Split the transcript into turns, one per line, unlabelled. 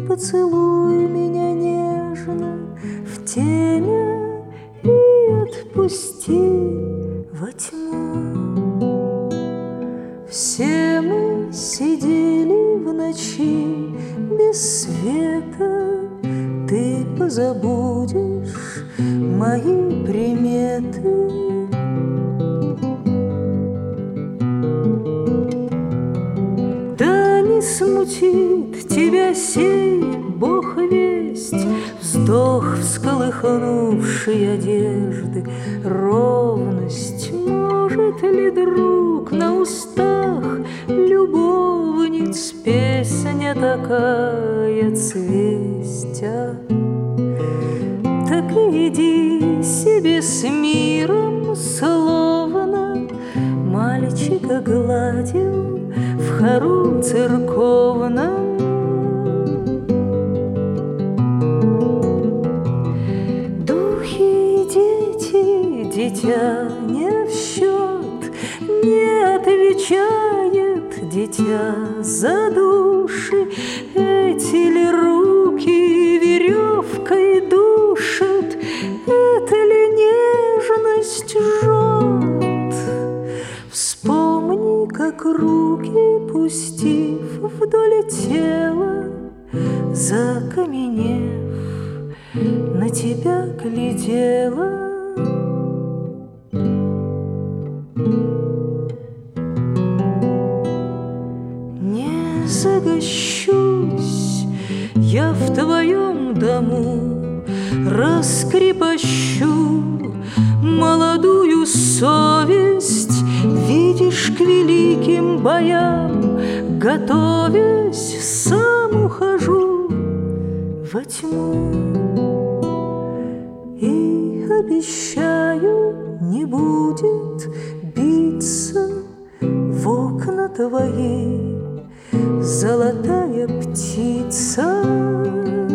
поцелуй меня нежно в темя и отпусти во тьму. Все мы сидели в ночи без света, ты позабудешь мои приметы. Да не смутит тебя сей, Бог весть, вздох всколыхнувшей одежды, ровность. Может ли, друг, на устах любовниц песня такая цвестя? Так иди себе с миром, словно мальчика гладил в хору церковном. Духи и дети, дитя не в счет, не отвечает дитя за души. Эти ли руки веревкой душат, это ли нежность жжет? Вспомни, как руки, пустив вдоль тела, закаменев, на тебя глядела. Не загощусь я в твоем дому, раскрепощу молодую совесть. Видишь, к великим боям готовясь, сам ухожу во тьму и обещаю, не будет биться в окна твои золотая птица.